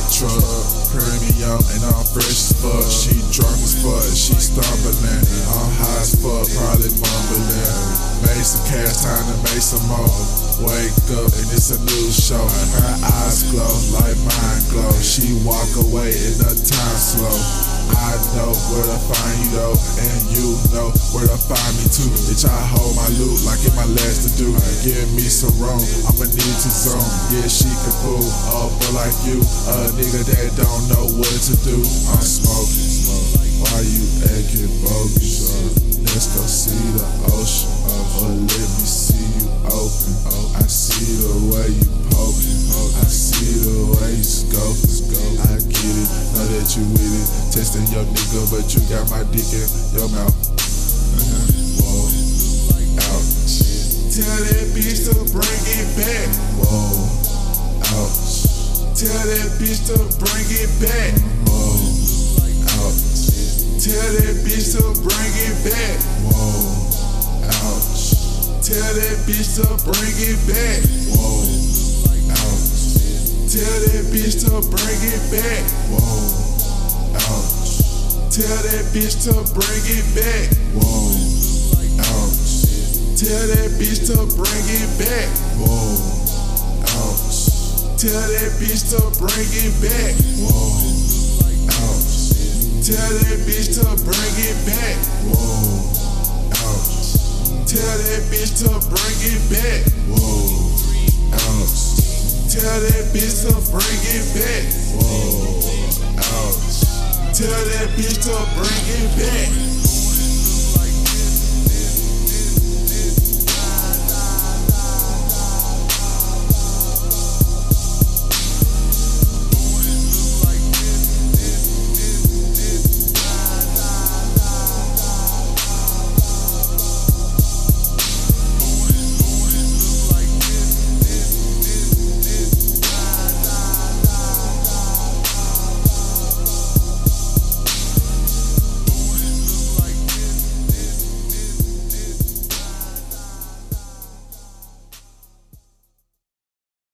truck, premium, and I'm fresh as fuck. She drunk as fuck, she stumbling. I'm high as fuck, probably mumbling. Made some cash, time to make some more. Wake up and it's a new show. Her eyes glow like mine glow. She walk away in the time slow. I know where to find you though, and you know where to find me too. Bitch, I hold my loot like it my last to do. Give me some wrong, I'ma need to zone. Yeah, she can fool up, but like you, a nigga that don't know what to do. I'm smoking, why you acting bogus? Let's go see the ocean, or let me see you open. I see the way you poking, I see the way you scoping. I get it, know that you with it. Testing your nigga, but you got my dick in your mouth. Whoa, ouch. Tell that bitch to bring it back. Whoa, ouch. Tell that bitch to bring it back. Whoa, ouch. Tell that bitch to bring it back. Whoa, ouch. Tell that bitch to bring it back. Whoa, ouch. Tell that bitch to bring it back. Whoa, ouch. Tell that bitch to bring it back. Whoa, ouch. Tell that bitch to bring it back. Whoa, ouch. Tell that bitch to bring it back. Whoa, ouch. Tell that bitch to bring it back. Whoa, ouch. Tell that bitch to bring it back. Whoa, ouch. Tell that bitch to bring it back. Whoa, ouch. Tell that bitch to bring it back.